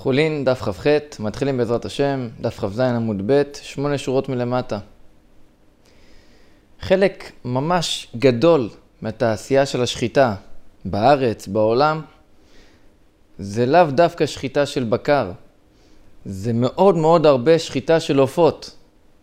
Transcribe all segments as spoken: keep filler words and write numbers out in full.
חולין, דף ח"ח, מתחילים בעזרת השם, דף כ"ז עמוד ב', שמונה שורות מלמטה. חלק ממש גדול מהתעשייה של השחיטה בארץ, בעולם, זה לאו דווקא שחיטה של בקר. זה מאוד מאוד הרבה שחיטה של עופות.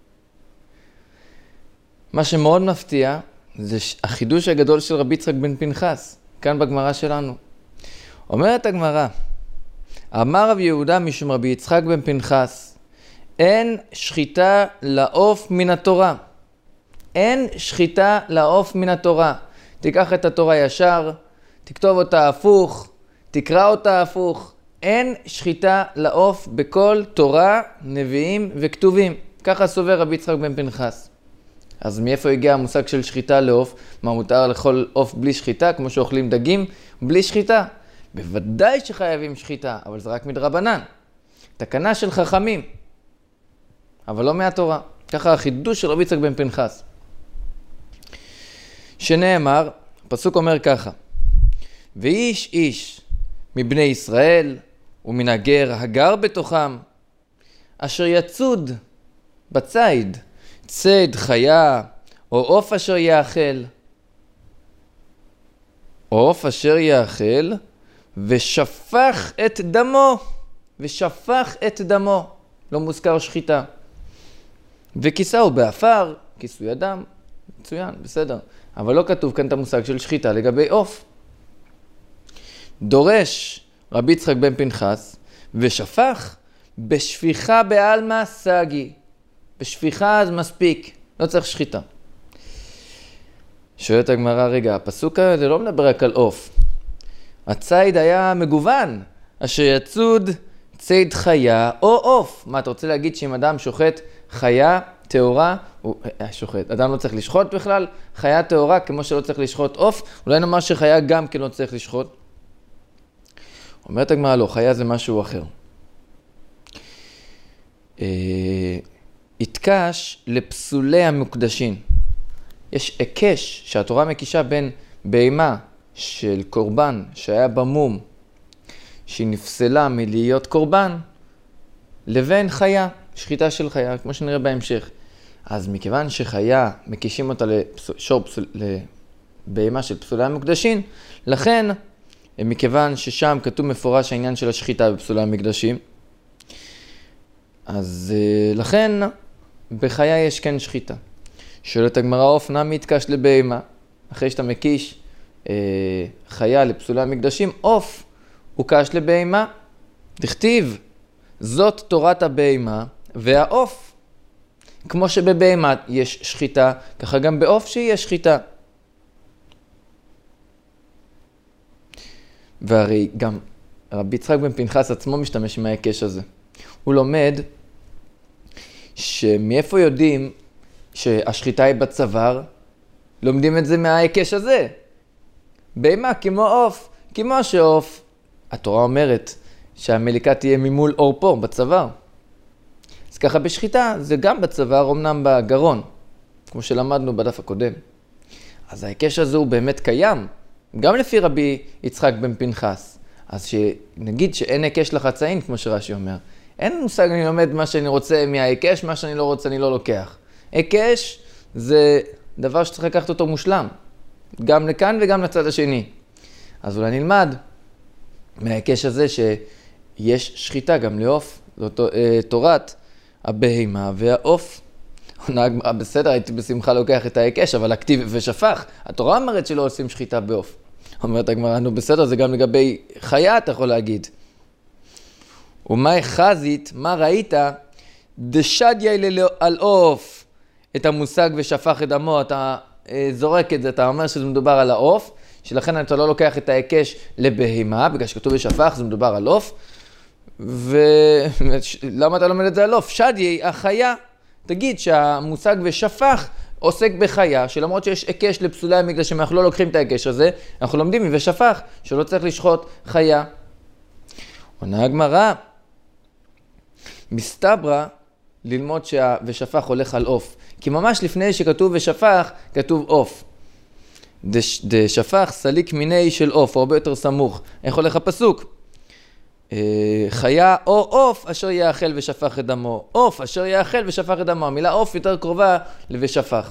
מה שמאוד מפתיע זה החידוש הגדול של רבי יצחק בן פנחס, כאן בגמרא שלנו. אומרת הגמרא, אמר רב יהודה משום רבי יצחק בן פנחס, אין שחיטה לעוף מן התורה. אין שחיטה לעוף מן התורה. תיקח את התורה ישר, תכתוב אותה הפוך, תקרא אותה הפוך. אין שחיטה לעוף בכל תורה, נביאים וכתובים. ככה סובר רבי יצחק בן פנחס. אז מאיפה הגיע המושג של שחיטה לעוף? מה, מותר לאכול עוף בלי שחיטה, כמו שאוכלים דגים בלי שחיטה? בוודאי שחייבים שחיטה, אבל זה רק מדרבנן. תקנה של חכמים, אבל לא מהתורה. ככה החידוש של רבי יצחק בן פנחס. שנאמר, הפסוק אומר ככה, ואיש איש מבני ישראל ומן הגר הגר בתוכם, אשר יצוד בציד, ציד חיה או עוף אשר יאכל, עוף אשר יאכל, ושפך את דמו, ושפך את דמו, לא מוזכר שחיטה. וכיסהו באפר, כיסוי אדם, מצוין, בסדר. אבל לא כתוב כאן את המושג של שחיטה לגבי עוף. דורש רבי יצחק בן פנחס, ושפך בשפיכה בעלמא סגי. בשפיכה אז מספיק, לא צריך שחיטה. שואלת הגמרא, רגע, הפסוק הזה לא מדבר רק על עוף. הציד היה מגוון, אשר יצוד ציד חיה או עוף. מה, אתה רוצה להגיד שאם אדם שוחט חיה טהורה, הוא שוחט, אדם לא צריך לשחוט בכלל, חיה טהורה כמו שלא צריך לשחוט עוף, אולי נאמר שחיה גם כן לא צריך לשחוט. אומרת הגמרא, לא, חיה זה משהו אחר. התקש לפסולי המוקדשים. יש הקש שהתורה מקישה בין בהמה של קורבן שהיה במום, שהיא נפסלה מלהיות קורבן, לבין חיה, שחיטה של חיה, כמו שנראה בהמשך. אז מכיוון שחיה מקישים אותה לשור פסול, לבהמה של פסולי המקדשים, לכן, מכיוון ששם כתוב מפורש העניין של השחיטה בפסולי המקדשים, אז לכן בחיה יש כן שחיטה. שואלת הגמרא, עוף נמי יתקש לבהמה, אחרי שאתה מקיש אה, חיה לפסולי המקדשים, עוף הוא קש לבהמה. תכתיב, זאת תורת הבהמה והעוף. כמו שבבהמה יש שחיטה, ככה גם בעוף שיש שחיטה. והרי גם רבי יצחק בן פנחס עצמו משתמש מההיקש הזה. הוא לומד שמאיפה יודעים שהשחיטה היא בצוואר, לומדים את זה מההיקש הזה. בהמה כמו עוף, כמו שעוף. התורה אומרת שהמליקה תהיה ממול עורפו בצוואר. אז ככה בשחיטה זה גם בצוואר, אמנם בגרון, כמו שלמדנו בדף הקודם. אז ההיקש הזה הוא באמת קיים, גם לפי רבי יצחק בן פנחס. אז שנגיד שאין היקש לחצאין, כמו שרש"י אומר. אין מושג, אני לומד מה שאני רוצה מההיקש, מה שאני לא רוצה אני לא לוקח. היקש זה דבר שצריך לקחת אותו מושלם, גם לכאן וגם לצד השני. אז אולי נלמד מההיקש הזה שיש שחיטה גם לעוף, זאת תורת הבהמה והעוף. בסדר, הייתי בשמחה לוקח את ההיקש, אבל הכתיב ושפך. התורה אומרת שלא עושים שחיטה בעוף. אומרת הגמרא, נו בסדר, זה גם לגבי חיה אתה יכול להגיד. ומה חזית, מה ראית? דשדיה על עוף. את המושג ושפך את דמו, אתה זורק את זה, אתה אומר שזה מדובר על העוף, שלכן אתה לא לוקח את ההיקש לבהמה, בגלל שכתוב ושפך, זה מדובר על עוף. ולמה אתה לומד את זה על עוף? שדיה, החיה. תגיד שהמושג ושפך עוסק בחיה, שלמרות שיש היקש לפסולי המקדשים, אנחנו לא לוקחים את ההיקש הזה, אנחנו לומדים ושפך, שלא צריך לשחוט חיה. עונה הגמרא, מסתברא ללמוד שה"ושפך" הולך על עוף. כי ממש לפני שכתוב ושפך, כתוב עוף. דשפך סליק מיני של עוף, או הרבה יותר סמוך. איך הולך הפסוק? חיה או עוף אשר יאכל ושפך את דמו. עוף אשר יאכל ושפך את דמו. המילה עוף יותר קרובה ל"ושפך".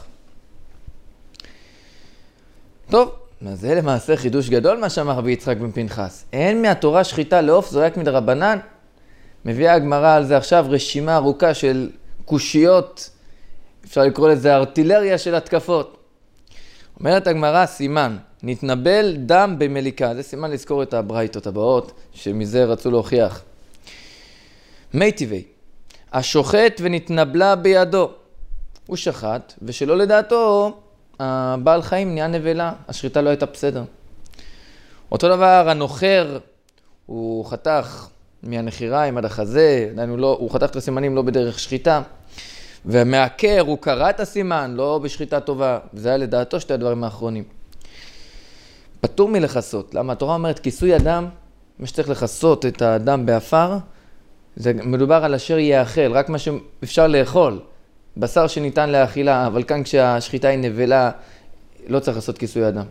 טוב, אז זה למעשה חידוש גדול מה שאמר רבי יצחק בן פנחס. אין מהתורה שחיטה לעוף, זה רק מדרבנן. מביאה הגמרא על זה עכשיו רשימה ארוכה של קושיות, אפשר לקרוא לזה ארטילריה של התקפות. אומרת הגמרא, סימן, נתנבל דם במליקה. זה סימן לזכור את הברייתות הבאות, שמזה רצו להוכיח. מי טבעי, השוחט ונתנבלה בידו. הוא שחט, ושלא לדעתו, הבעל חיים נהיה נבלה, השחיטה לא הייתה בסדר. אותו דבר, הנוחר, הוא חתך מהנחיריים עד החזה, הוא, לא, הוא חתך את הסימנים לא בדרך שחיטה. והמעקר, הוא קרא את הסימן, לא בשחיטה טובה. וזה היה לדעתו שתי הדברים האחרונים. פטור מלחסות. למה? התורה אומרת, כיסוי אדם, מה שצריך לחסות את האדם באפר, זה מדובר על אשר יאכל, רק מה שאפשר לאכול. בשר שניתן לאכילה, אבל כאן כשהשחיטה היא נבלה, לא צריך לעשות כיסוי אדם.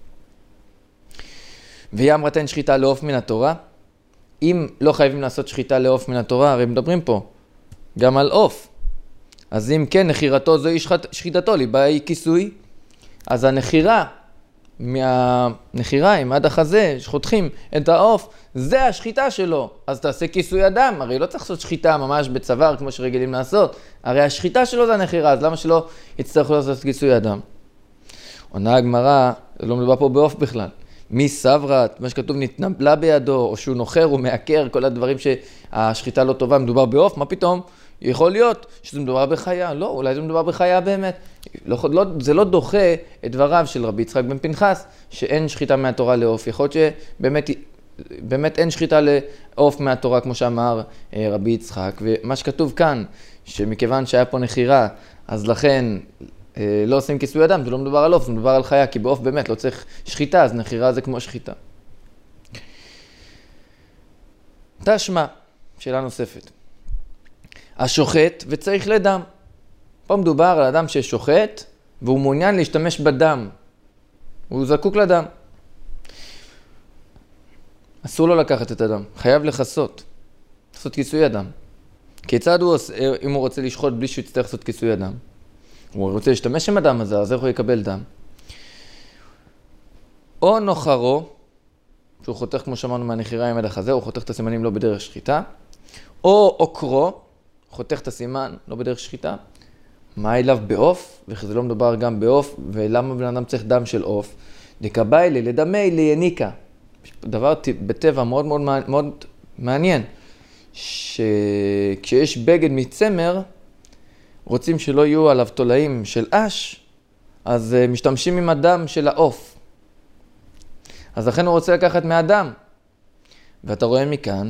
והיא אמרה תן שחיטה לעוף מן התורה. אם לא חייבים לעשות שחיטה לעוף מן התורה, הרי מדברים פה גם על עוף. אז אם כן, נחירתו זוהי שחיטתו, ליבה היא כיסוי. אז הנחירה, מהנחיריים עד החזה, שחותכים את העוף, זה השחיטה שלו. אז תעשה כיסוי אדם, הרי לא צריך לעשות שחיטה ממש בצוואר כמו שרגילים לעשות. הרי השחיטה שלו זה הנחירה, אז למה שלא יצטרכו לעשות כיסוי אדם? עונה הגמרא, לא מדובר פה בעוף בכלל. מי סברת, מה שכתוב נתנבלה בידו, או שהוא נוחר, הוא מעקר, כל הדברים שהשחיטה לא טובה, מדובר בעוף, מה פתאום? יכול להיות שזה מדובר בחיה, לא, אולי זה מדובר בחיה באמת. לא, לא, זה לא דוחה את דבריו של רבי יצחק בן פנחס, שאין שחיטה מהתורה לעוף. יכול להיות שבאמת באמת אין שחיטה לעוף מהתורה, כמו שאמר רבי יצחק. ומה שכתוב כאן, שמכיוון שהיה פה נחירה, אז לכן לא עושים כיסוי אדם, זה לא מדובר על עוף, זה מדובר על חיה, כי בעוף באמת לא צריך שחיטה, אז נחירה זה כמו שחיטה. תשמע, שאלה נוספת. השוחט וצריך לדם. פה מדובר על אדם ששוחט והוא מעוניין להשתמש בדם. הוא זקוק לדם. אסור לו לקחת את הדם, חייב לחסות. לעשות כיסוי אדם. כיצד הוא עושה, אם הוא רוצה לשחוט בלי שהוא יצטרך לעשות כיסוי אדם? הוא רוצה להשתמש עם הדם הזה, אז איך הוא יקבל דם? או נוחרו, שהוא חותך כמו שאמרנו מהנחיריים עד החזה, הוא חותך את הסימנים לא בדרך שחיטה. או עוקרו, חותך את הסימן, לא בדרך שחיטה. מה אליו בעוף? וזה לא מדובר גם בעוף, ולמה בן אדם צריך דם של עוף? דקבאי לי, לדמי לי יניקה. דבר בטבע מאוד מאוד, מאוד מעניין, שכשיש בגד מצמר, רוצים שלא יהיו עליו תולעים של אש, אז משתמשים עם הדם של העוף. אז לכן הוא רוצה לקחת מהדם. ואתה רואה מכאן,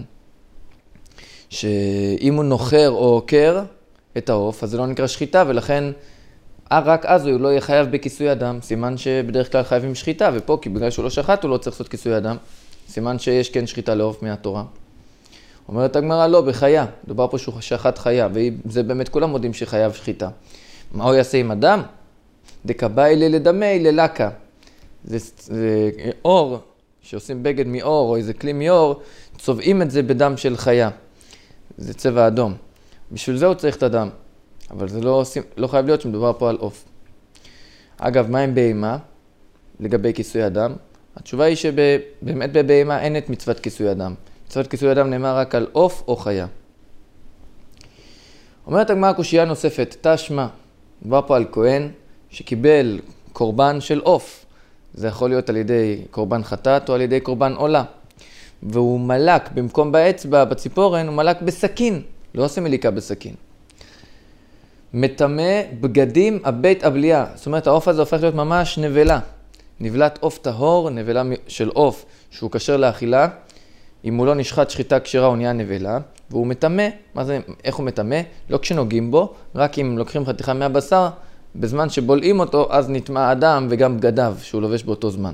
שאם הוא נוחר או עוקר את העוף, אז זה לא נקרא שחיטה, ולכן רק אז הוא לא יהיה חייב בכיסוי אדם, סימן שבדרך כלל חייבים שחיטה, ופה כי בגלל שהוא לא שחט הוא לא צריך לעשות כיסוי אדם, סימן שיש כן שחיטה לעוף מהתורה. אומרת הגמרא לא, בחיה, דובר פה שהוא שחט חיה, וזה באמת כולם מודים שחייב שחיטה. מה הוא יעשה עם אדם? דקבאי לי לדמי ללקה. זה, זה אור, שעושים בגד מאור או איזה כלי מאור, צובעים את זה בדם של חיה. זה צבע אדום. בשביל זה הוא צריך את הדם. אבל זה לא, לא חייב להיות שמדובר פה על עוף. אגב, מה עם בהמה? לגבי כיסוי אדם? התשובה היא שבאמת בבהמה אין את מצוות כיסוי אדם. מצוות כיסוי אדם נאמר רק על עוף או חיה. אומרת הגמרא קושייה נוספת, תשמע, מדובר פה על כהן שקיבל קורבן של עוף. זה יכול להיות על ידי קורבן חטאת או על ידי קורבן עולה. והוא מלק במקום באצבע, בציפורן, הוא מלק בסכין. לא עושה מליקה בסכין. מטמא בגדים הבית הבלייה. זאת אומרת, העוף הזה הופך להיות ממש נבלה. נבלת עוף טהור, נבלה של עוף שהוא כשר לאכילה. אם הוא לא נשחט שחיטה כשרה, הוא נהיה נבלה. והוא מטמא. מה זה, איך הוא מטמא? לא כשנוגעים בו, רק אם לוקחים חתיכה מהבשר, בזמן שבולעים אותו, אז נטמא האדם וגם בגדיו שהוא לובש באותו זמן.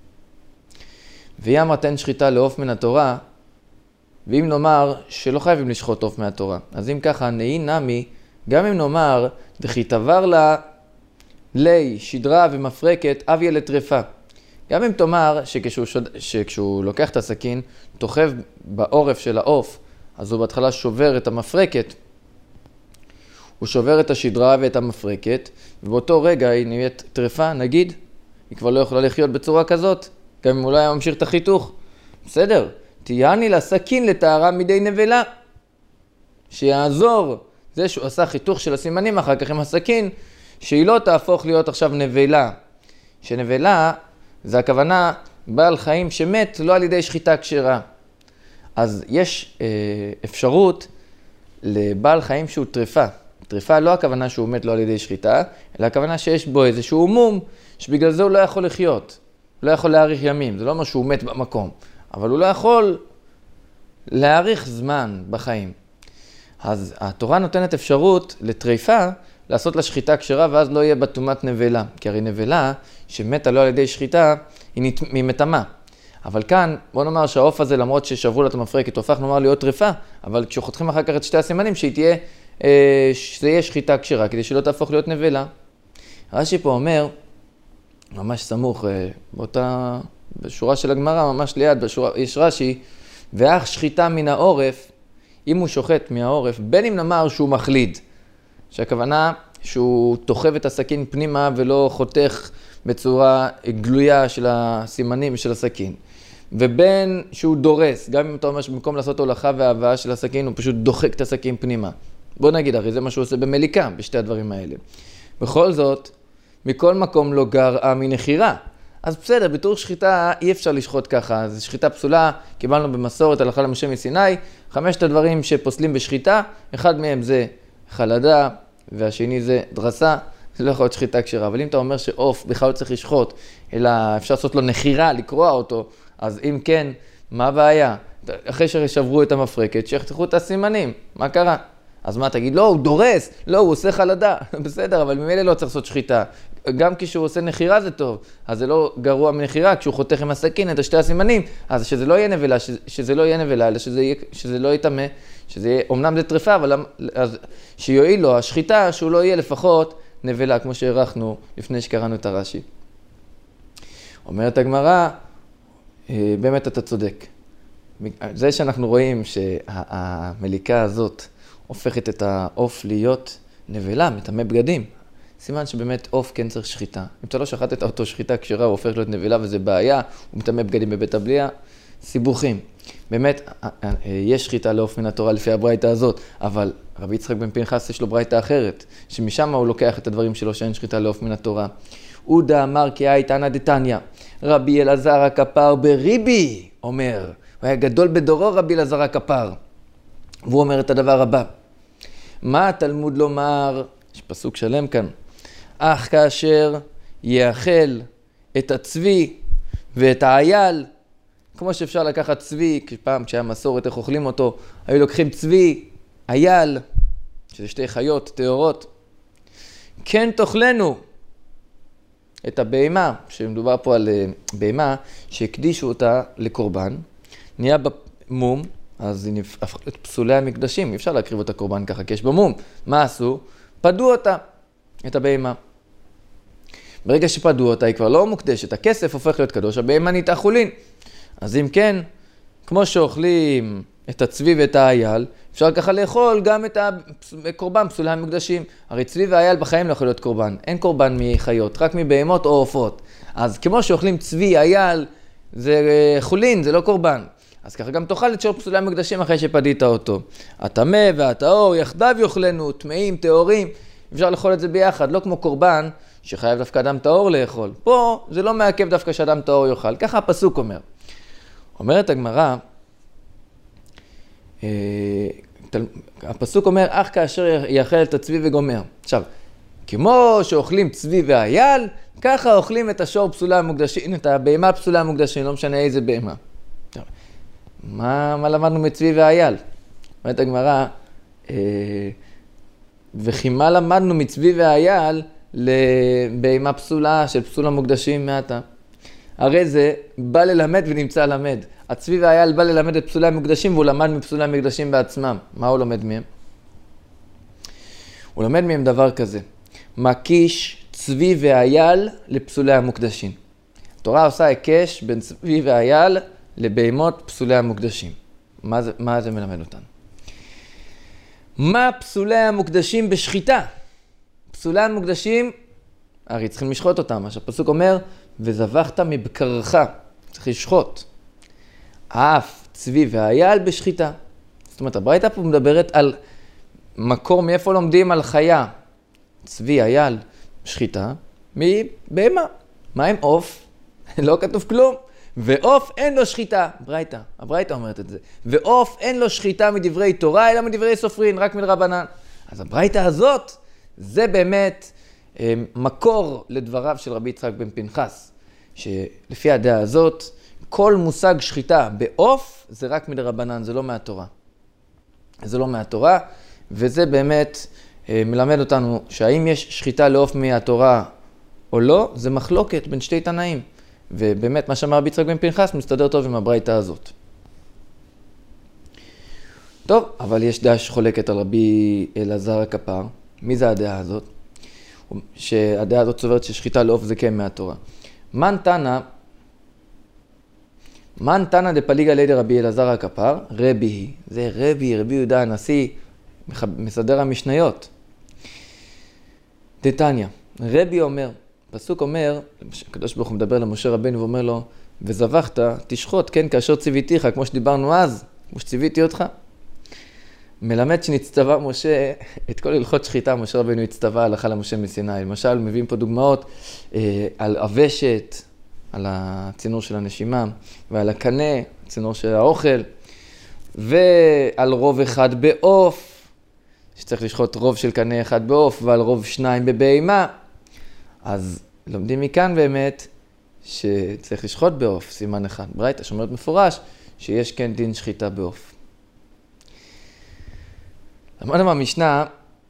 והיא אמרת אין שחיטה לעוף מן התורה, ואם נאמר שלא חייבים לשחוט עוף מהתורה. אז אם ככה, נהי נמי, גם אם נאמר, דכי תבר לה, לי, שדרה ומפרקת, אביה לטרפה. גם אם תאמר שכשהוא, שוד... שכשהוא לוקח את הסכין, תוכב בעורף של העוף, אז הוא בהתחלה שובר את המפרקת, הוא שובר את השדרה ואת המפרקת, ובאותו רגע היא נהיית טרפה, נגיד, היא כבר לא יכולה לחיות בצורה כזאת, גם אם אולי ממשיך את החיתוך. בסדר, תיעני לה סכין לטהרה מדי נבלה, שיעזור זה שהוא עשה חיתוך של הסימנים אחר כך עם הסכין, שהיא לא תהפוך להיות עכשיו נבלה. שנבלה זה הכוונה בעל חיים שמת לא על ידי שחיטה כשרה. אז יש אה, אפשרות לבעל חיים שהוא טרפה. טרפה לא הכוונה שהוא מת לא על ידי שחיטה, אלא הכוונה שיש בו איזשהו מום, שבגלל זה הוא לא יכול לחיות. הוא לא יכול להאריך ימים, זה לא אומר שהוא מת במקום. אבל הוא לא יכול להאריך זמן בחיים. אז התורה נותנת אפשרות לטריפה לעשות לה שחיטה כשרה, ואז לא יהיה בתומת נבלה. כי הרי נבלה שמתה לא על ידי שחיטה, היא, נת... היא מתמה. אבל כאן, בוא נאמר שהעוף הזה, למרות ששברו לה את המפרקת, הוא הופך נאמר להיות טריפה, אבל כשחותכים אחר כך את שתי הסימנים, שהיא תהיה, אה, שזה יהיה שחיטה כשרה, כדי שלא תהפוך להיות נבלה. רש"י פה אומר, ממש סמוך, אה, באותה, בשורה של הגמרא, ממש ליד, בשורה, יש רש"י, ואך שחיטה מן העורף, אם הוא שוחט מהעורף, בין אם נאמר שהוא מחליד, שהכוונה שהוא תוחב את הסכין פנימה ולא חותך בצורה גלויה של הסימנים של הסכין. ובין שהוא דורס, גם אם אתה אומר שבמקום לעשות הולכה והבאה של הסכין, הוא פשוט דוחק את הסכין פנימה. בוא נגיד, הרי זה מה שהוא עושה במליקה, בשתי הדברים האלה. בכל זאת, מכל מקום לא גרעה מנחירה. אז בסדר, בתור שחיטה אי אפשר לשחוט ככה, זו שחיטה פסולה, קיבלנו במסורת הלכה למשה מסיני, חמשת הדברים שפוסלים בשחיטה, אחד מהם זה חלדה, והשני זה דרסה, זה לא יכול להיות שחיטה כשרה. אבל אם אתה אומר שעוף בכלל לא צריך לשחוט, אלא אפשר לעשות לו נחירה, לקרוע אותו, אז אם כן, מה הבעיה? אחרי ששברו את המפרקת, שיחתכו את הסימנים, מה קרה? אז מה תגיד? לא, הוא דורס, לא, הוא עושה חלדה, בסדר, אבל ממילא לא צריך לעשות שחיטה. גם כשהוא עושה נחירה זה טוב, אז זה לא גרוע מנחירה, כשהוא חותך עם הסכין את שתי הסימנים, אז שזה לא יהיה נבלה, שזה, שזה לא יהיה נבלה, אלא שזה, יהיה, שזה לא יתאמה, שזה יהיה, אומנם זה טריפה, אבל אז שיועיל לו השחיטה, שהוא לא יהיה לפחות נבלה, כמו שהערכנו לפני שקראנו את הרש"י. אומרת הגמרא, באמת אתה צודק. זה שאנחנו רואים שהמליקה הזאת הופכת את העוף להיות נבלה, מטמא בגדים. סימן שבאמת עוף כן צריך שחיטה. אם אתה לא שחט את אותו שחיטה כשרה, הוא הופך להיות נבלה וזה בעיה, הוא מטמא בגדים בבית הבליעה, סיבוכים. באמת, יש שחיטה לעוף מן התורה לפי הברייתא הזאת, אבל רבי יצחק בן פנחס יש לו ברייתא אחרת, שמשם הוא לוקח את הדברים שלו שאין שחיטה לעוף מן התורה. הוא דאמר כי היית ענא דתניא, רבי אלעזר הכפר בריבי, אומר, הוא היה גדול בדורו רבי אלעזר הכפר. והוא אומר את הדבר הבא, מה התלמוד לומר, יש פסוק שלם כאן, אך כאשר יאכל את הצבי ואת האייל, כמו שאפשר לקחת צבי, פעם כשהיה מסורת איך אוכלים אותו, היו לוקחים צבי, אייל, שזה שתי חיות, טהורות, כן תאכלנו את הבהמה, שמדובר פה על בהמה, שהקדישו אותה לקורבן, נהיה במום, אז היא הפכה את פסולי המקדשים, אי אפשר להקריב אותה קורבן ככה, כי יש במום. מה עשו? פדו אותה, את הבהמה. ברגע שפדו אותה, היא כבר לא מוקדשת, הכסף הופך להיות קדוש, הבהמה נהייתה חולין. אז אם כן, כמו שאוכלים את הצבי ואת האייל, אפשר ככה לאכול גם את הקורבן, פסולי המקדשים. הרי צבי והאייל בחיים לא יכול להיות קורבן, אין קורבן מחיות, רק מבהמות או עופות. אז כמו שאוכלים צבי, אייל, זה חולין, זה לא קורבן. אז ככה גם תאכל את שור פסולי המקדשים אחרי שפדית אותו. הטמא והטהור יחדיו יאכלנו, טמאים, טהורים, אפשר לאכול את זה ביחד, לא כמו קורבן שחייב דווקא אדם טהור לאכול. פה זה לא מעכב דווקא שאדם טהור יאכל, ככה הפסוק אומר. אומרת הגמרא, הפסוק אומר, אך כאשר יאכל את הצבי וגומר. עכשיו, כמו שאוכלים צבי ואייל, ככה אוכלים את השור פסולי המקדשים, את הבהמה פסולי המקדשים, לא משנה איזה בהמה. מה, מה למדנו מצבי ואייל? אומרת הגמרא, אה, וכי מה למדנו מצבי ואייל לבהמה פסולה של פסול המוקדשים מעתה? הרי זה בא ללמד ונמצא למד. הצבי והאייל בא ללמד את פסולי המקדשים והוא למד מפסולי המקדשים בעצמם. מה הוא לומד מהם? הוא לומד מהם דבר כזה. מקיש צבי והאייל לפסולי המוקדשים. התורה עושה היקש בין צבי ואייל לבהמות פסולי המוקדשים. מה זה, מה זה מלמד אותנו? מה פסולי המוקדשים בשחיטה? פסולי המוקדשים, הרי צריכים לשחוט אותם. מה שהפסוק אומר, וזבחת מבקרך, צריך לשחוט. אף צבי ואייל בשחיטה. זאת אומרת, הברייתא פה מדברת על מקור מאיפה לומדים על חיה. צבי, אייל, שחיטה, מבהמה. מה עם עוף? לא כתוב כלום. ועוף אין לו שחיטה. ברייתא, הברייתא אומרת את זה. ועוף אין לו שחיטה מדברי תורה, אלא מדברי סופרין, רק מלרבנן. אז הברייתא הזאת, זה באמת אה, מקור לדבריו של רבי יצחק בן פנחס, שלפי הדעה הזאת, כל מושג שחיטה בעוף, זה רק מלרבנן, זה לא מהתורה. זה לא מהתורה, וזה באמת אה, מלמד אותנו שהאם יש שחיטה לעוף מהתורה או לא, זה מחלוקת בין שתי תנאים. ובאמת מה שאמר רבי יצחק בן פנחס מסתדר טוב עם הברייתא הזאת. טוב, אבל יש דעה שחולקת על רבי אלעזר הכפר. מי זה הדעה הזאת? שהדעה הזאת סוברת ששחיטה לעוף זה כן מהתורה. מן תנא, מן תנא דפליגא ליה דרבי אלעזר הכפר, רבי היא. זה רבי, רבי יהודה הנשיא, מסדר המשניות. דתניא, רבי אומר, פסוק אומר, הקדוש ברוך הוא מדבר למשה רבנו ואומר לו, וזבחת, תשחוט, כן, כאשר ציוויתיך, כמו שדיברנו אז, כמו שציוויתי אותך. מלמד שנצטווה משה, את כל הלכות שחיטה, משה רבנו הצטווה הלכה למשה מסיני. למשל, מביאים פה דוגמאות אה, על אבשת, על הצינור של הנשימה, ועל הקנה, הצינור של האוכל, ועל רוב אחד בעוף, שצריך לשחוט רוב של קנה אחד בעוף, ועל רוב שניים בבהמה. אז לומדים מכאן באמת שצריך לשחוט בעוף, סימן אחד. ברייתא שאומרת מפורש שיש כן דין שחיטה בעוף. למדנו במשנה,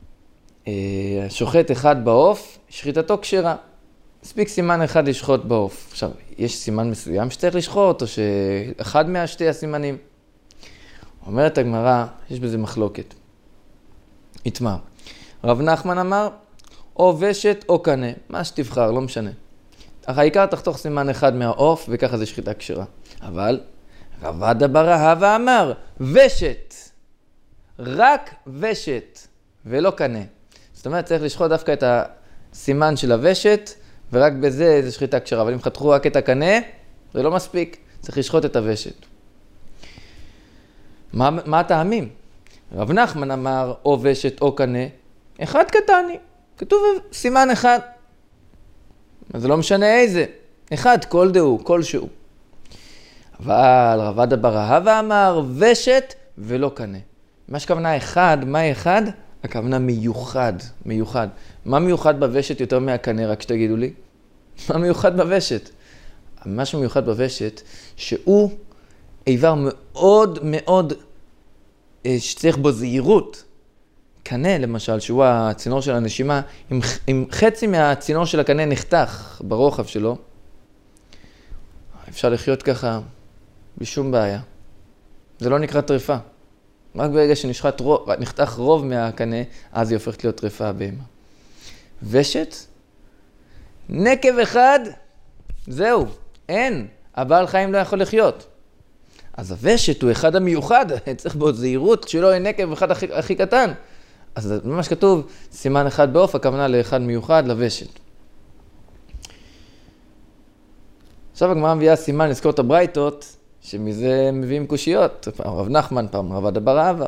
שוחט אחד בעוף, שחיטתו כשרה. מספיק סימן אחד לשחוט בעוף. עכשיו, יש סימן מסוים שצריך לשחוט, או שאחד מהשתי הסימנים. אומרת הגמרא, יש בזה מחלוקת. יתמר. רב נחמן אמר, או ושת או קנה, מה שתבחר, לא משנה. אך העיקר תחתוך סימן אחד מהעוף, וככה זה שחיטה כשרה. אבל רב עדה בר אהבה אמר, ושת, רק ושת, ולא קנה. זאת אומרת, צריך לשחוט דווקא את הסימן של הוושת, ורק בזה זה שחיטה כשרה. אבל אם חתכו רק את הקנה, זה לא מספיק, צריך לשחוט את הוושת. מה, מה הטעמים? רב נחמן אמר, או ושת או קנה, אחד קטני. כתוב סימן אחד. אז זה לא משנה איזה. אחד, כל דהו, כל שהוא. אבל רב עדה בר אהבה אמר, ושת ולא קנה. מה שכוונה אחד, מה אחד? הכוונה מיוחד, מיוחד. מה מיוחד בוושת יותר מהקנה, רק שתגידו לי? מה מיוחד בוושת? מה שמיוחד בוושת, שהוא איבר מאוד מאוד, שצריך בו זהירות. קנה, למשל, שהוא הצינור של הנשימה, אם, אם חצי מהצינור של הקנה נחתך ברוחב שלו, אפשר לחיות ככה בלי שום בעיה. זה לא נקרא טריפה. רק ברגע שנחתך רוב מהקנה, אז היא הופכת להיות טריפה הבהמה. ושת, נקב אחד, זהו, אין, הבעל חיים לא יכול לחיות. אז הוושת הוא אחד המיוחד, צריך בו זהירות, שלא יהיה נקב אחד הכי, הכי קטן. אז ממש כתוב, סימן אחד בעוף, הכוונה לאחד מיוחד, לוושת. עכשיו הגמרא מביאה סימן לזכור את הברייתות, שמזה מביאים קושיות. פעם רב נחמן, פעם רב עדה בר אהבה.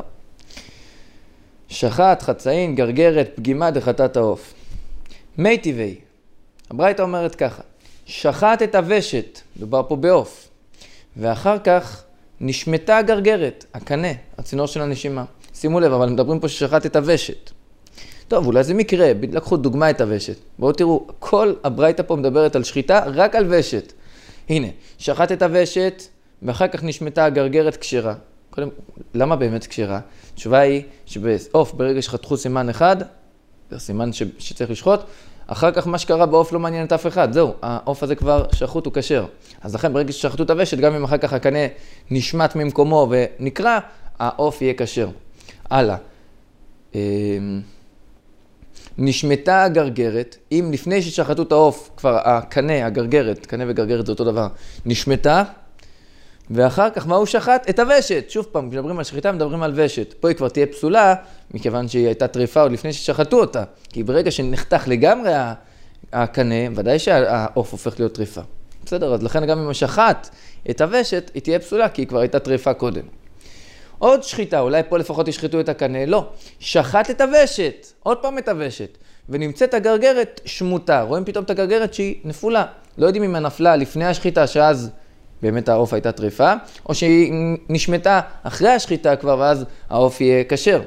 שחט, חצאין, גרגרת, פגימה דחטאת העוף. מי טבעי. הברייתא אומרת ככה, שחט את הוושת, דובר פה בעוף, ואחר כך נשמטה הגרגרת, הקנה, הצינור של הנשימה. שימו לב, אבל מדברים פה ששחט את הוושת. טוב, אולי זה מקרה, לקחו דוגמה את הוושת. בואו תראו, כל הברייתא פה מדברת על שחיטה רק על ושת. הנה, שחט את הוושת, ואחר כך נשמטה הגרגרת כשרה. קודם, למה באמת כשרה? התשובה היא שבעוף, ברגע שחתכו סימן אחד, זה סימן ש, שצריך לשחוט, אחר כך מה שקרה בעוף לא מעניין את אף אחד. זהו, העוף הזה כבר שחוט הוא כשר. אז לכן ברגע ששחטו את הוושת, גם אם אחר כך הקנה נשמט ממקומו ונקרא, העוף יהיה כשר. הלאה. נשמטה הגרגרת, אם לפני ששחטו את העוף, כבר הקנה, הגרגרת, קנה וגרגרת זה אותו דבר, נשמטה, ואחר כך מה הוא שחט? את הוושת. שוב פעם, כשמדברים על שחיטה, מדברים על ושת. פה היא כבר תהיה פסולה, מכיוון שהיא הייתה טריפה עוד לפני ששחטו אותה. כי ברגע שנחתך לגמרי הקנה, ודאי שהעוף הופך להיות טריפה. בסדר, אז לכן גם אם השחט את הוושת, היא תהיה פסולה, כי היא כבר הייתה טריפה קודם. עוד שחיטה, אולי פה לפחות ישחטו את הקנה, לא. שחט את הוושת, עוד פעם את הוושת, ונמצאת הגרגרת שמוטה. רואים פתאום את הגרגרת שהיא נפולה. לא יודעים אם היא נפלה לפני השחיטה, שאז באמת העוף הייתה טריפה, או שהיא נשמטה אחרי השחיטה כבר, ואז העוף יהיה כשר.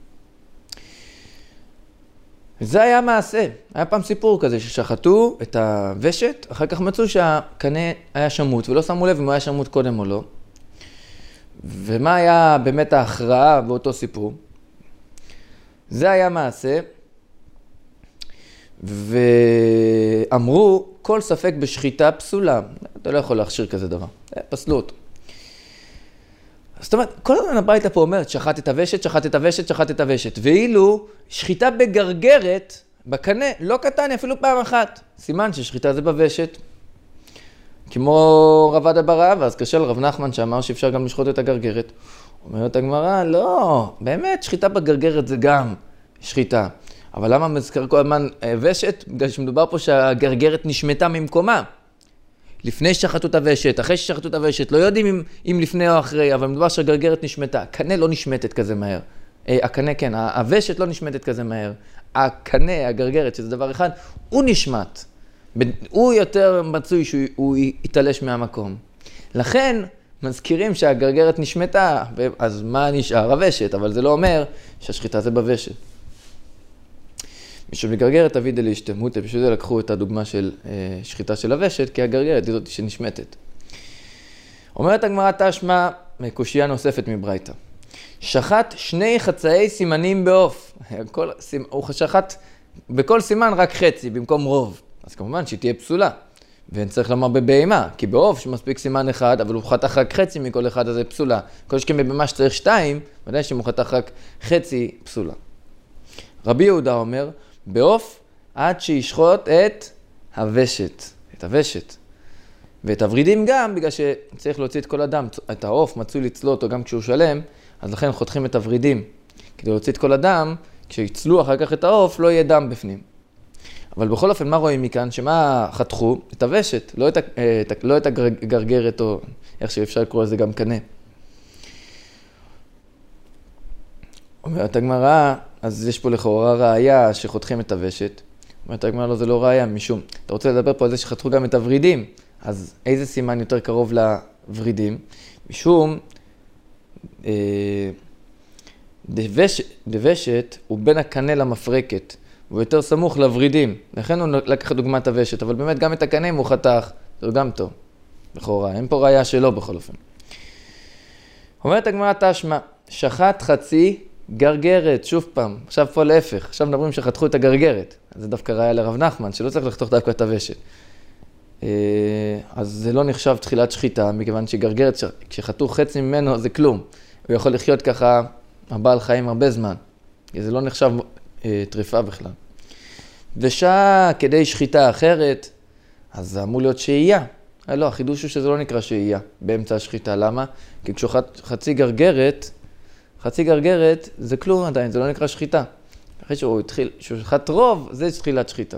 זה היה מעשה. היה פעם סיפור כזה ששחטו את הוושת, אחר כך מצאו שהקנה היה שמות, ולא שמו לב אם הוא היה שמות קודם או לא. ומה היה באמת ההכרעה באותו סיפור? זה היה מעשה, ואמרו, כל ספק בשחיטה פסולה. אתה לא יכול להכשיר כזה דבר. פסלו אותו. זאת אומרת, כל הזמן הברייתא פה אומרת, שחט את הוושת, שחט את הוושת, שחט את הוושת. ואילו שחיטה בגרגרת, בקנה, לא קטן אפילו פעם אחת. סימן ששחיטה זה בוושת. כמו רב עדה בר אבא, אז קשה לרב נחמן שאמר שאפשר גם לשחוט את הגרגרת. אומרת הגמרא, לא, באמת, שחיטה בגרגרת זה גם שחיטה. אבל למה מזכר כל הזמן ושת? בגלל שמדובר פה שהגרגרת נשמטה ממקומה. לפני ששחטו את הוושת, אחרי ששחטו את הוושת, לא יודעים אם, אם לפני או אחרי, אבל מדובר שהגרגרת נשמטה. הקנה לא נשמטת כזה מהר. הקנה כן, הוושת לא נשמטת כזה מהר. הקנה, הגרגרת, שזה דבר אחד, הוא נשמט. הוא יותר מצוי שהוא יתעלש מהמקום. לכן מזכירים שהגרגרת נשמטה, אז מה נשאר? הוושת, אבל זה לא אומר שהשחיטה זה בוושת. משום לגרגרת אביד להשתמות, פשוט לקחו את הדוגמה של שחיטה של הוושת, כי הגרגרת היא זאת שנשמטת. אומרת הגמרא תשמע, קושיה נוספת מברייתא. שחט שני חצאי סימנים בעוף. הוא שחט בכל סימן רק חצי במקום רוב. אז כמובן שהיא תהיה פסולה. וצריך לומר בבהמה, כי בעוף שמספיק סימן אחד, אבל הוא חתך רק חצי מכל אחד, אז זה פסולה. כל שכן בבהמה שצריך שתיים, ודאי שאם הוא חתך רק חצי, פסולה. רבי יהודה אומר, בעוף עד שישחוט את הוושת, את הוושת. ואת הוורידים גם, בגלל שצריך להוציא את כל הדם, את העוף מצוי לצלו אותו גם כשהוא שלם, אז לכן חותכים את הוורידים. כדי להוציא את כל הדם, כשיצלו אחר כך את העוף, לא יהיה דם בפנים. אבל בכל אופן, מה רואים מכאן? שמה חתכו? את הוושת, לא את, את, לא את הגרגרת, או איך שאפשר לקרוא לזה גם קנה. אומרת הגמרא, אז יש פה לכאורה ראיה שחותכים את הוושת. אומרת הגמרא, לא, זה לא ראיה, משום. אתה רוצה לדבר פה על זה שחתכו גם את הוורידים, אז איזה סימן יותר קרוב לוורידים? משום, אה, דוושת, דוושת הוא בין הקנה למפרקת, הוא יותר סמוך לוורידים, לכן הוא לקח דוגמת הוושת, אבל באמת גם את הקנה אם הוא חתך, זה גם טוב, לכאורה, אין פה ראיה שלא בכל אופן. אומרת הגמרא תשמע, שחט חצי גרגרת, שוב פעם, עכשיו פה להפך, עכשיו מדברים שחתכו את הגרגרת, אז זה דווקא ראיה לרב נחמן, שלא צריך לחתוך דווקא את הוושת. אז זה לא נחשב תחילת שחיטה, מכיוון שגרגרת, כשחתו חצי ממנו זה כלום, הוא יכול לחיות ככה הבעל חיים הרבה זמן, זה לא נחשב טריפה בכלל. ושעה כדי שחיטה אחרת, אז זה אמור להיות שהייה. לא, החידוש הוא שזה לא נקרא שהייה באמצע השחיטה. למה? כי כשחצי גרגרת, חצי גרגרת זה כלום עדיין, זה לא נקרא שחיטה. אחרי שהוא התחיל, שהוא שחט רוב, זה תחילת שחיטה.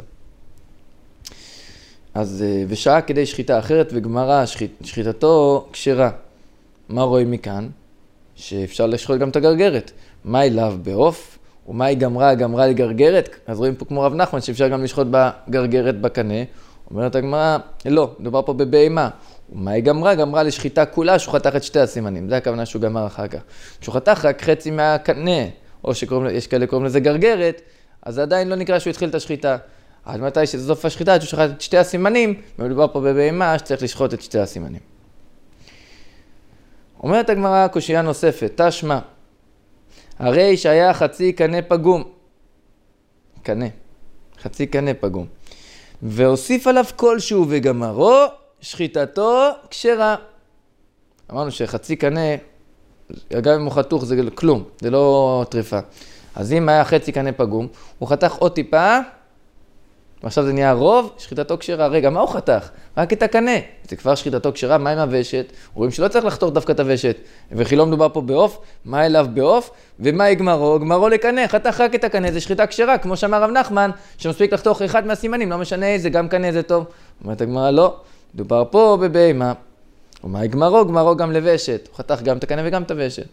אז ושעה כדי שחיטה אחרת וגמרא, שחית, שחיטתו כשרה. מה רואים מכאן? שאפשר לשחוט גם את הגרגרת. מה אליו בעוף? ומה היא גמרה, גמרה לגרגרת? אז רואים פה כמו רב נחמן שאפשר גם לשחוט בגרגרת בקנה. אומרת הגמרא, לא, מדובר פה בבהמה. ומה היא גמרה? גמרה לשחיטה כולה, שהוא חתך את שתי הסימנים. זה הכוונה שהוא גמר אחר כך. כשהוא חתך רק חצי מהקנה, או שיש כאלה קוראים לזה גרגרת, אז זה עדיין לא נקרא שהוא התחיל את השחיטה. עד מתי שזה סוף השחיטה, שהוא שחט את שתי הסימנים, ומדובר פה בבהמה שצריך לשחוט את שתי הסימנים. אומרת הגמרא קושיה נוספת, תשמע, הרי שהיה חצי קנה פגום, קנה, חצי קנה פגום, והוסיף עליו כלשהו וגמרו, שחיטתו כשרה. אמרנו שחצי קנה, גם אם הוא חתוך זה כלום, זה לא טריפה. אז אם היה חצי קנה פגום, הוא חתך עוד טיפה, ועכשיו זה נהיה רוב, שחיטתו כשרה. רגע, מה הוא חתך? רק את הקנה. זה כבר שחיטתו כשרה, מה עם הוושת? רואים שלא צריך לחתוך דווקא את הוושת. וכי לא מדובר פה בעוף, מה אליו בעוף? ומה יגמרו? גמרו לקנה, חתך רק את הקנה, זה שחיטה כשרה, כמו שאמר רב נחמן, שמספיק לחתוך אחד מהסימנים, לא משנה איזה, גם קנה זה טוב. אומרת הגמרא, לא, מדובר פה בבהמה. ומה יגמרו? גמרו גם לוושת. הוא חתך גם את הקנה וגם את הוושת.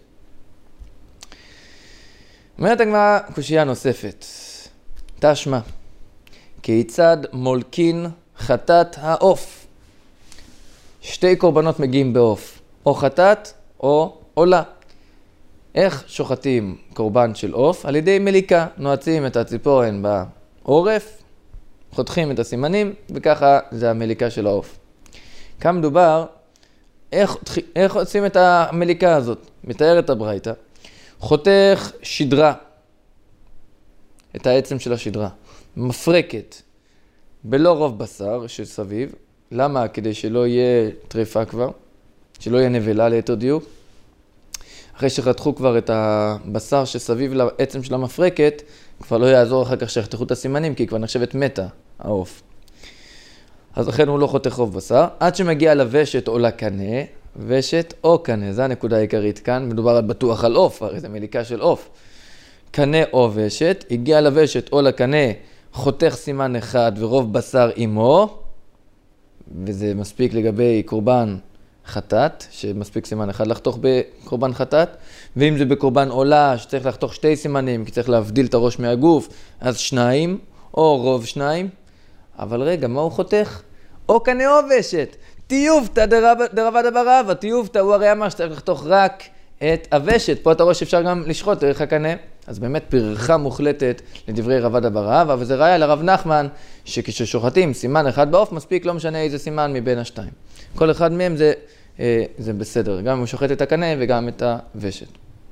אומרת הגמרא, קושייה נוספת. תשמע. כיצד מולקין חטאת העוף? שתי קורבנות מגיעים בעוף, או חטאת או עולה. איך שוחטים קורבן של עוף? על ידי מליקה. נועצים את הציפורן בעורף, חותכים את הסימנים, וככה זה המליקה של העוף. כאן מדובר, איך, איך עושים את המליקה הזאת? מתאר את הברייתא. חותך שדרה, את העצם של השדרה. מפרקת בלא רוב בשר שסביב. למה? כדי שלא יהיה טריפה כבר, שלא יהיה נבלה ליתר דיוק. אחרי שחתכו כבר את הבשר שסביב לעצם של המפרקת, כבר לא יעזור אחר כך שיחתכו את הסימנים, כי היא כבר נחשבת מתה, העוף. אז לכן הוא לא חותך רוב בשר, עד שמגיע לוושת או לקנה, ושת או קנה, זו הנקודה העיקרית כאן, מדובר בטוח על עוף, הרי זה מליקה של עוף. קנה או ושת, הגיע לוושת או לקנה, חותך סימן אחד ורוב בשר עמו, וזה מספיק לגבי קורבן חטאת, שמספיק סימן אחד לחתוך בקורבן חטאת, ואם זה בקורבן עולה, שצריך לחתוך שתי סימנים, כי צריך להבדיל את הראש מהגוף, אז שניים, או רוב שניים. אבל רגע, מה הוא חותך? או קנה או ושת. טיובתא דרבא דבר רבא, טיובתא הוא הרי אמר שצריך לחתוך רק את הוושת, פה את הראש אפשר גם לשחוט דרך הקנה. אז באמת פרחה מוחלטת לדברי רבא דבר רבא, וזה ראיה לרב נחמן שכששוחטים סימן אחד בעוף מספיק, לא משנה איזה סימן מבין השתיים. כל אחד מהם זה, זה בסדר, גם אם הוא שוחט את הקנה וגם את הוושת.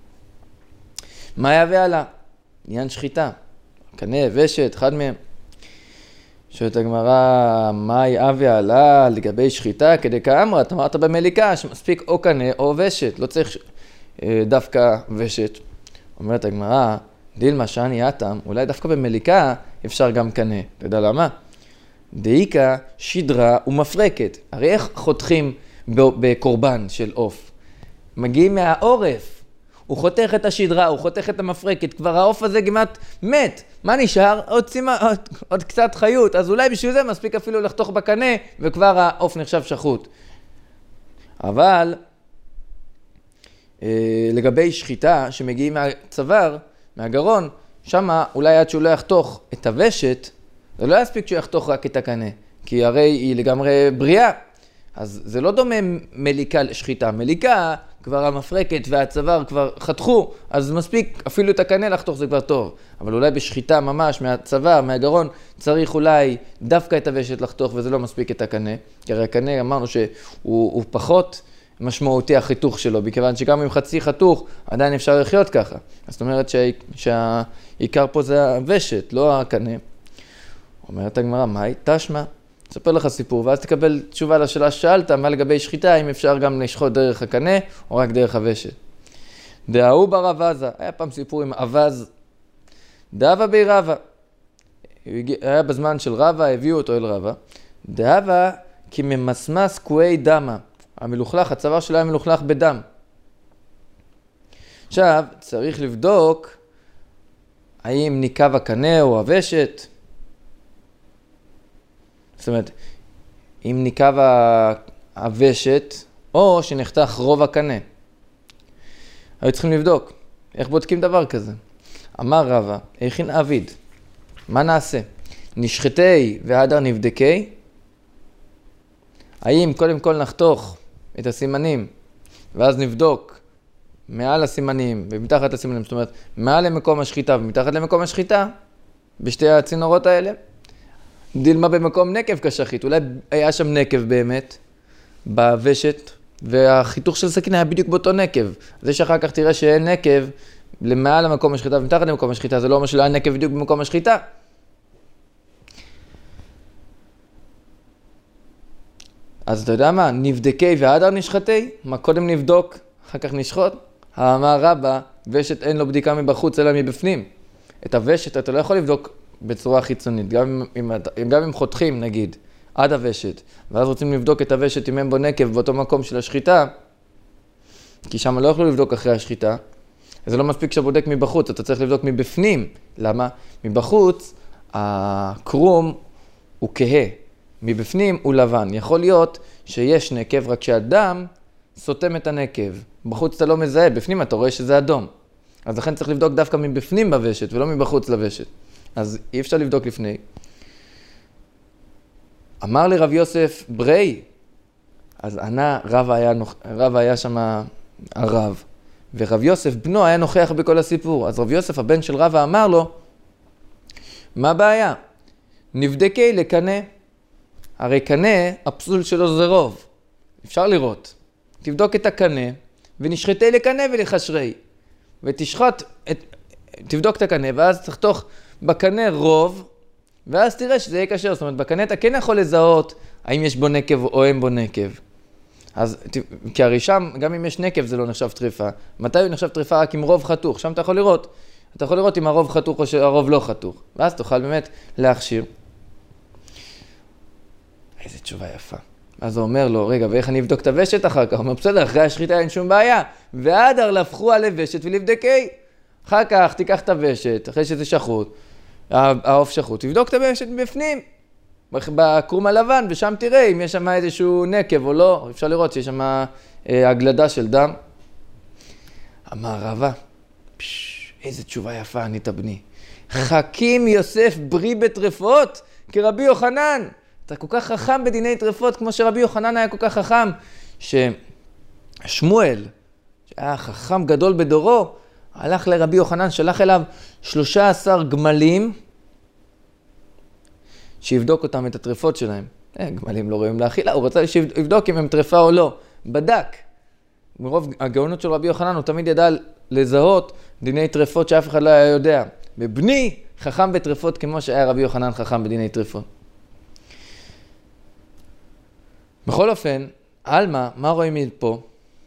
מה יהווה עלה? עניין שחיטה. קנה, ושת, אחד מהם. שואלת הגמרא, מה יהווה עלה לגבי שחיטה? כדי כאמרה, אתה אמרת במליקה שמספיק או קנה או ושת, לא צריך דווקא ושת. אומרת הגמרא, דילמה שאני אתם, אולי דווקא במליקה אפשר גם קנה. אתה יודע למה? דאיקה, שדרה ומפרקת. הרי איך חותכים בקורבן של עוף? מגיעים מהעורף. הוא חותך את השדרה, הוא חותך את המפרקת. כבר העוף הזה כמעט מת. מה נשאר? עוד, צימה, עוד, עוד קצת חיות. אז אולי בשביל זה מספיק אפילו לחתוך בקנה, וכבר העוף נחשב שחוט. אבל לגבי שחיטה שמגיעים מהצוואר, מהגרון, שמה אולי עד שהוא לא יחתוך את הוושת, זה לא יספיק שהוא יחתוך רק את הקנה, כי הרי היא לגמרי בריאה. אז זה לא דומה מליקה לשחיטה. מליקה, כבר המפרקת והצוואר כבר חתכו, אז מספיק אפילו את הקנה לחתוך, זה כבר טוב. אבל אולי בשחיטה ממש מהצוואר, מהגרון, צריך אולי דווקא את הוושת לחתוך, וזה לא מספיק את הקנה. כי הרי הקנה אמרנו שהוא פחות משמעותי החיתוך שלו, בכיוון שגם עם חצי חתוך עדיין אפשר לחיות ככה. אז זאת אומרת שהעיקר פה זה הוושת, לא הקנה. אומרת הגמרא, מהי? תשמע. אספר לך סיפור, ואז תקבל תשובה לשאלה ששאלת, מה לגבי שחיטה, אם אפשר גם לשחוט דרך הקנה או רק דרך הוושת. דאהו בר אבזה, היה פעם סיפור עם אבז. דאבה בי רבא. היה בזמן של רבא, הביאו אותו אל רבא. דאבה כי ממסמס קווי דמה. המלוכלך, הצוואר שלו היה מלוכלך בדם. עכשיו, צריך לבדוק האם ניקב הקנה או הוושת. זאת אומרת, אם ניקב הוושת או שנחתך רוב הקנה. היו צריכים לבדוק. איך בודקים דבר כזה? אמר רבא, הכין אביד. מה נעשה? נשחטי והדר נבדקי? האם קודם כל נחתוך את הסימנים, ואז נבדוק מעל הסימנים ומתחת לסימנים, זאת אומרת, מעל למקום השחיטה ומתחת למקום השחיטה, בשתי הצינורות האלה, דילמה במקום נקב כשחית, אולי היה שם נקב באמת, בוושת, והחיתוך של סכין היה בדיוק באותו נקב. זה שאחר כך תראה שאין נקב, למעל למקום השחיטה ומתחת למקום השחיטה, זה לא אומר שלא היה נקב בדיוק במקום השחיטה. אז אתה יודע מה? נבדקי והדר נשחטי? מה קודם נבדוק, אחר כך נשחוט? אמר רבא, ושת אין לו בדיקה מבחוץ אלא מבפנים. את הוושט אתה לא יכול לבדוק בצורה חיצונית, גם אם, גם אם חותכים נגיד, עד הוושט, ואז רוצים לבדוק את הוושט אם אין בו נקב באותו מקום של השחיטה, כי שם לא יכולו לבדוק אחרי השחיטה, אז זה לא מספיק שבודק מבחוץ, אתה צריך לבדוק מבפנים. למה? מבחוץ הקרום הוא כהה, מבפנים הוא לבן. יכול להיות שיש נקב, רק שהדם סותם את הנקב. בחוץ אתה לא מזהה, בפנים אתה רואה שזה אדום. אז לכן צריך לבדוק דווקא מבפנים בוושט ולא מבחוץ לוושט. אז אי אפשר לבדוק לפני. אמר לי רב יוסף ברי, אז ענה רב היה, רב היה שם הרב, ורב יוסף בנו היה נוכח בכל הסיפור. אז רב יוסף הבן של רב אמר לו, מה הבעיה? נבדקי לקנה. הרי קנה, הפסול שלו זה רוב. אפשר לראות. תבדוק את הקנה, ונשחטי לקנה ולחשרי. ותשחט, את, תבדוק את הקנה, ואז תחתוך בקנה רוב, ואז תראה שזה יהיה קשר. זאת אומרת, בקנה אתה כן יכול לזהות האם יש בו נקב או אין בו נקב. אז, כי הרי שם, גם אם יש נקב זה לא נחשב טריפה. מתי הוא נחשב טריפה? רק עם רוב חתוך. שם אתה יכול לראות. אתה יכול לראות אם הרוב חתוך או שהרוב לא חתוך. ואז תוכל באמת להכשיר. איזה תשובה יפה. אז הוא אומר לו, רגע, ואיך אני אבדוק את הוושט אחר כך? הוא אומר, בסדר, אחרי השחיטה אין שום בעיה. ועדר לפחו על הוושט ולבדקי. אחר כך תיקח את הוושט, אחרי שזה שחוט, העוף שחוט, תבדוק את הוושט בפנים, בקרום הלבן, ושם תראה אם יש שם איזשהו נקב או לא. אפשר לראות שיש שם אה, הגלדה של דם. אמר רבא, פש, איזה תשובה יפה ענית בני. חכים יוסף ברי בטרפות כרבי יוחנן. אתה כל כך חכם בדיני טרפות, כמו שרבי יוחנן היה כל כך חכם, ששמואל, שהיה חכם גדול בדורו, הלך לרבי יוחנן, שלח אליו שלושה עשר גמלים, שיבדוק אותם את הטרפות שלהם. אה, גמלים לא רואים לאכילה, הוא רצה שיבדוק אם הם טרפה או לא. בדק. מרוב הגאונות של רבי יוחנן, הוא תמיד ידע לזהות דיני טרפות שאף אחד לא היה יודע. ובני חכם בטרפות כמו שהיה רבי יוחנן חכם בדיני טרפות. בכל אופן, אלמה, מה רואים מפה?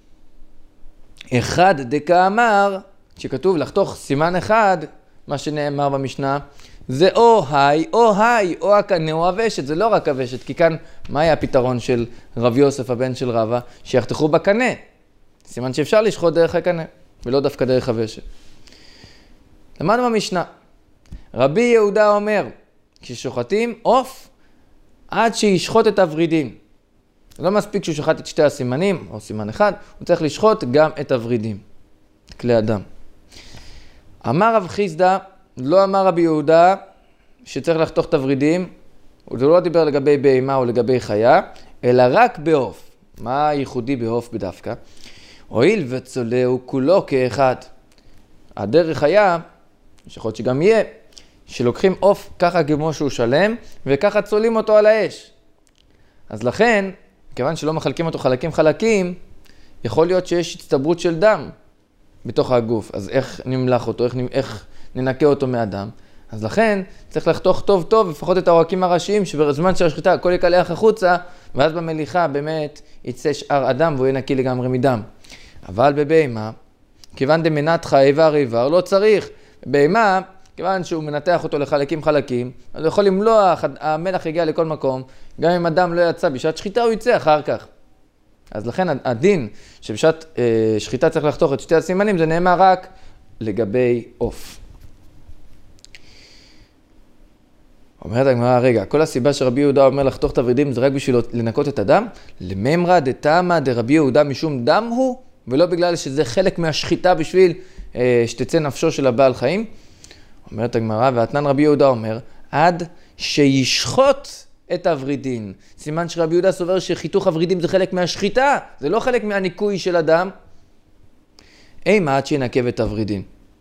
אחד דקה אמר, שכתוב לחתוך סימן אחד, מה שנאמר במשנה, זה או היי, או היי, או הקנה, או הוושט, זה לא רק הוושט, כי כאן, מה היה הפתרון של רב יוסף, הבן של רבא? שיחתכו בקנה. סימן שאפשר לשחוט דרך הקנה, ולא דווקא דרך הוושט. למדנו במשנה. רבי יהודה אומר, כששוחטים עוף, עד שישחוט את הוורידים. לא מספיק שהוא שוחט את שתי הסימנים, או סימן אחד, הוא צריך לשחוט גם את הוורידים, כלי אדם. אמר רב חיסדא, לא אמר רבי יהודה שצריך לחתוך את הוורידים, הוא לא דיבר לגבי בהמה או לגבי חיה, אלא רק בעוף. מה הייחודי בעוף בדווקא? הואיל וצולהו כולו כאחד. הדרך היה, שיכול להיות שגם יהיה, שלוקחים עוף ככה כמו שהוא שלם, וככה צולים אותו על האש. אז לכן, כיוון שלא מחלקים אותו חלקים חלקים, יכול להיות שיש הצטברות של דם בתוך הגוף. אז איך נמלח אותו, איך, איך ננקה אותו מהדם? אז לכן צריך לחתוך טוב טוב, לפחות את העורקים הראשיים, שבזמן של השחיטה הכל יקלח החוצה, ואז במליחה באמת יצא שאר אדם והוא ינקי לגמרי מדם. אבל בבהמה, כיוון דמנתך איבר איבר, לא צריך. בבהמה, כיוון שהוא מנתח אותו לחלקים חלקים, אז הוא יכול למלוח, המלח יגיע לכל מקום, גם אם אדם לא יצא בשעת שחיטה, הוא יצא אחר כך. אז לכן הדין שבשעת אה, שחיטה צריך לחתוך את שתי הסימנים, זה נאמר רק לגבי עוף. אומרת הגמרא, רגע, כל הסיבה שרבי יהודה אומר לחתוך את הוורידים זה רק בשביל לנקות את הדם? לממרא דתמא דרבי יהודה משום דם הוא, ולא בגלל שזה חלק מהשחיטה בשביל אה, שתצא נפשו של הבעל חיים? אומרת הגמרא, ואתנן רבי יהודה אומר, עד שישחוט את הוורידים. סימן שרבי יהודה סובר שחיתוך הוורידים זה חלק מהשחיטה, זה לא חלק מהניקוי של הדם. אימה עד שינקב את הוורידים.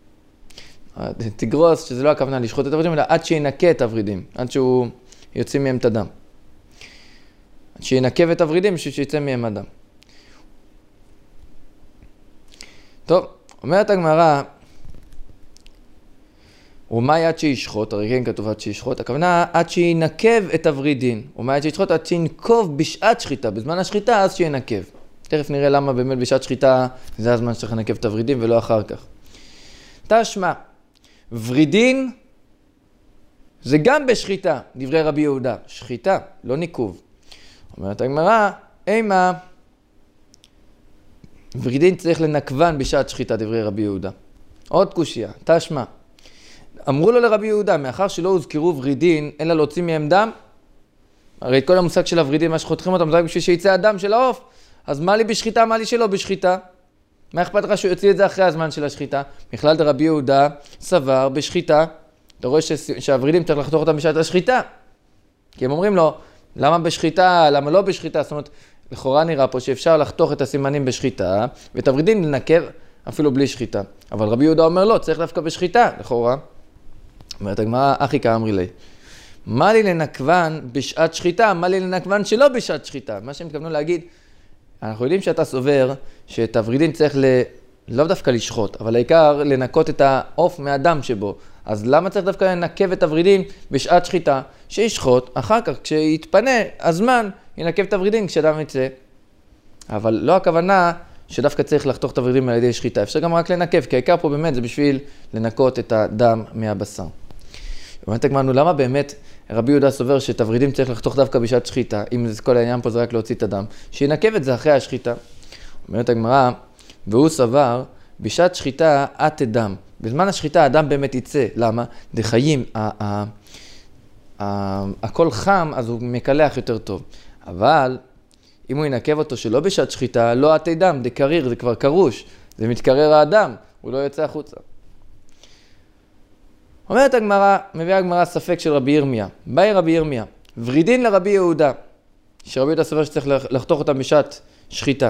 תגרוס שזה לא הכוונה לשחוט את הוורידים, אלא עד שינקה את הוורידים, עד שהוא יוצא מהם את הדם. עד שינקב את הוורידים, שיצא מהם הדם. טוב, אומרת הגמרא, ומה עד שישחוט? הרי כן כתוב עד שישחוט, הכוונה עד שינקב את הוורידים. ומה עד שישחוט? עד שינקוב בשעת שחיטה, בזמן השחיטה אז שינקב. תכף נראה למה באמת בשעת שחיטה זה הזמן שצריך לנקב את הוורידים ולא אחר כך. תשמע, ורידין זה גם בשחיטה, דברי רבי יהודה. שחיטה, לא ניקוב. אומרת הגמרא, אימה, ורידין צריך לנקבן בשעת שחיטה, דברי רבי יהודה. עוד קושיה, תשמע. אמרו לו לרבי יהודה, מאחר שלא הוזכרו ורידין, אלא להוציא מהם דם, הרי כל המושג של הורידין, מה שחותכים אותם, זה רק בשביל שיצא הדם של העוף. אז מה לי בשחיטה, מה לי שלא בשחיטה? מה אכפת לך שהוא יוציא את זה אחרי הזמן של השחיטה? בכלל דרבי יהודה סבר בשחיטה. אתה רואה שהורידים צריך לחתוך אותם בשעת השחיטה. כי הם אומרים לו, למה בשחיטה, למה לא בשחיטה? זאת אומרת, לכאורה נראה פה שאפשר לחתוך את הסימנים בשחיטה, ואת הורידים לנקב אפילו בלי שחיטה. אבל רבי יהודה אומר לא, צריך דווקא בשחיטה, לכאורה. אומרת הגמרא, אחי כאמרי לי. מה לי לנקבן בשעת שחיטה? מה לי לנקבן שלא בשעת שחיטה? מה שהם התכוונו להגיד, אנחנו יודעים שאתה סובר שאת הורידים צריך ל... לא דווקא לשחוט, אבל העיקר לנקות את העוף מהדם שבו. אז למה צריך דווקא לנקב את הורידים בשעת שחיטה? שישחוט, אחר כך כשיתפנה הזמן ינקב את הורידים כשאדם יצא. אבל לא הכוונה שדווקא צריך לחתוך את הורידים על ידי שחיטה. אפשר גם רק לנקב, כי העיקר פה באמת זה בשביל לנקות את הדם מהבשר. אומרת הגמרנו, למה באמת רבי יהודה סובר שאת הורידים צריך לחתוך דווקא בשעת שחיטה, אם זה כל העניין פה זה רק להוציא את הדם, שינקב את זה אחרי השחיטה. אומרת הגמרא, והוא סבר, בשעת שחיטה את דם. בזמן השחיטה הדם באמת יצא. למה? דחיים, הכל חם, אז הוא מקלח יותר טוב. אבל אם הוא ינקב אותו שלא בשעת שחיטה, לא את דם, זה קריר, זה כבר קרוש, זה מתקרר האדם, הוא לא יוצא החוצה. אומרת הגמרא, מביאה הגמרא ספק של רבי ירמיה. באי רבי ירמיה, ורידין לרבי יהודה, שרבי יהודה סובר שצריך לחתוך אותם בשעת שחיטה.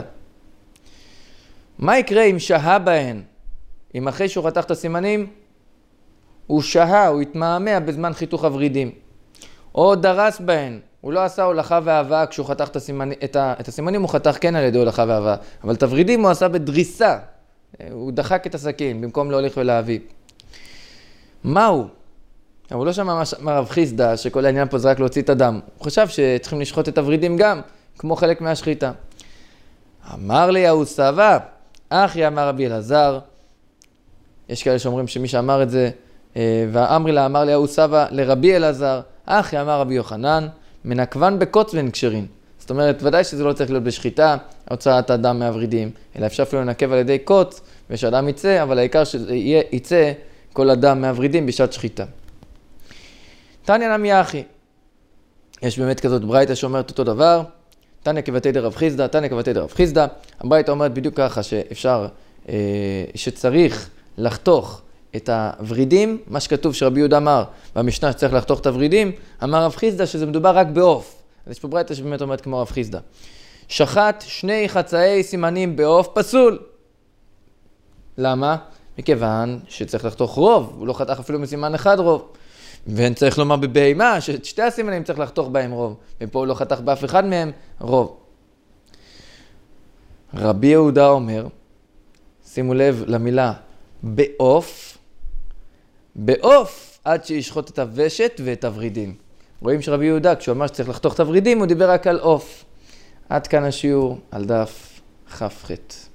מה יקרה אם שהה בהן? אם אחרי שהוא חתך את הסימנים, הוא שהה, הוא התמהמה בזמן חיתוך הורידים. או דרס בהן, הוא לא עשה הולכה והבאה כשהוא חתך את הסימנים, את, ה, את הסימנים הוא חתך כן על ידי הולכה והבאה, אבל את הורידים הוא עשה בדריסה, הוא דחק את הסכין במקום להוליך ולהביא. מהו? הוא לא שמע מה רב חיסדא, שכל העניין פה זה רק להוציא את הדם. הוא חשב שצריכים לשחוט את הורידים גם, כמו חלק מהשחיטה. אמר לי ההוא סבא, אחי אמר רבי אלעזר, יש כאלה שאומרים שמי שאמר את זה, ואמרי לה אמר לי ההוא סבא לרבי אלעזר, אחי אמר רבי יוחנן, מנקבן בקוץ ונקשרין. זאת אומרת, ודאי שזה לא צריך להיות בשחיטה, הוצאת הדם מהורידים, אלא אפשר אפילו לנקב על ידי קוץ, ושאדם יצא, אבל העיקר שזה יצא כל הדם מהורידים בשעת שחיטה. תניא נמי אחי. יש באמת כזאת ברייתא שאומרת אותו דבר, תניא כבתי דרב חיסדא, תניא כבתי דרב חיסדא. הברייתא אומרת בדיוק ככה שאפשר, שצריך לחתוך את הורידים, מה שכתוב שרבי יהודה אמר במשנה שצריך לחתוך את הורידים, אמר רב חיסדא שזה מדובר רק בעוף. אז יש פה ברייתא שבאמת אומרת כמו רב חיסדא. שחט שני חצאי סימנים בעוף פסול. למה? מכיוון שצריך לחתוך רוב, הוא לא חתך אפילו מסימן אחד רוב. וצריך לומר בבהמה ששתי הסימנים צריך לחתוך בהם רוב, ופה הוא לא חתך באף אחד מהם רוב. רבי יהודה אומר, שימו לב למילה בעוף, בעוף עד שישחוט את הוושת ואת הורידים. רואים שרבי יהודה כשהוא אמר שצריך לחתוך את הורידים הוא דיבר רק על עוף. עד כאן השיעור על דף ח' ח'.